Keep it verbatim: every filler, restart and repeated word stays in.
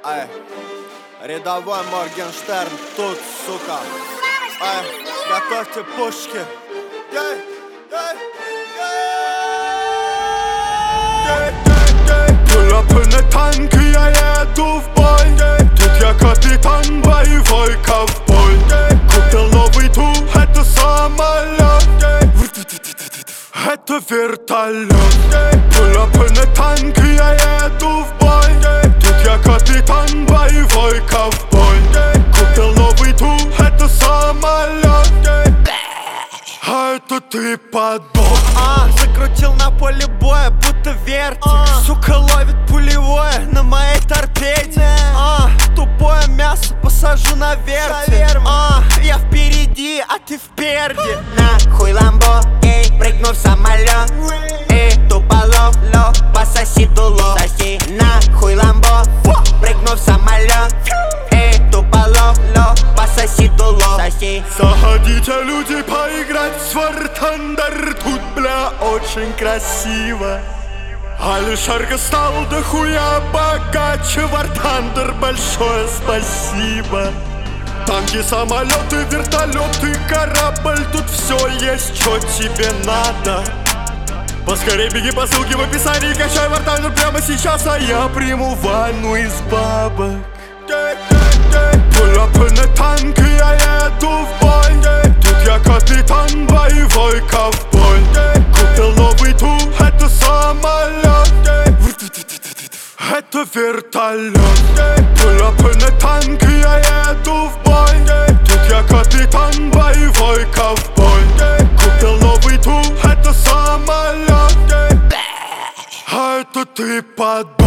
Ай, рядовой Моргенштерн тут, сука. Ай, готовьте пушки. Ей, ей, ей. Pull-up на танк, я еду в бой. Тут я капитан, боевой ковбой. Купил новый тур, это самолет. Это вертолет. Pull-up на танк, я еду в бой. Тут я капитан, боевой ковбой. Купил новый тур, это самолет. А это ты подох. А, закрутил на поле боя, будто вертик. а. Сука ловит пулевое на моей торпеде. а, Тупое мясо посажу на вертик. а, Я впереди, а ты впереди. Нахуй ламбо, эй, прыгну в самолет. Эй, туполов, ло, пососи дуло. Соси, нахуй ламбо, прыгну в самолет. Эй, туполов, ло, пососи дуло. Соси. Заходите, люди, поиграть в War Thunder. Тут, бля, очень красиво. Алишерка стал дохуя богаче. War Thunder, большое спасибо. Танки, самолеты, вертолеты, корабль. Тут все есть, что тебе надо. Поскорей беги по ссылке в описании. Качай War Thunder прямо сейчас, а я приму ванну из бабок. Pull-up на танк, я еду в бой. Тут я капитан, боевой ковбой. Купил новый тур, это самолет. Это вертолет. Pull-up на танк, я еду в бой. Тут я капитан, боевой ковбой. Купил новый тур, это самолет. А это ты подумай.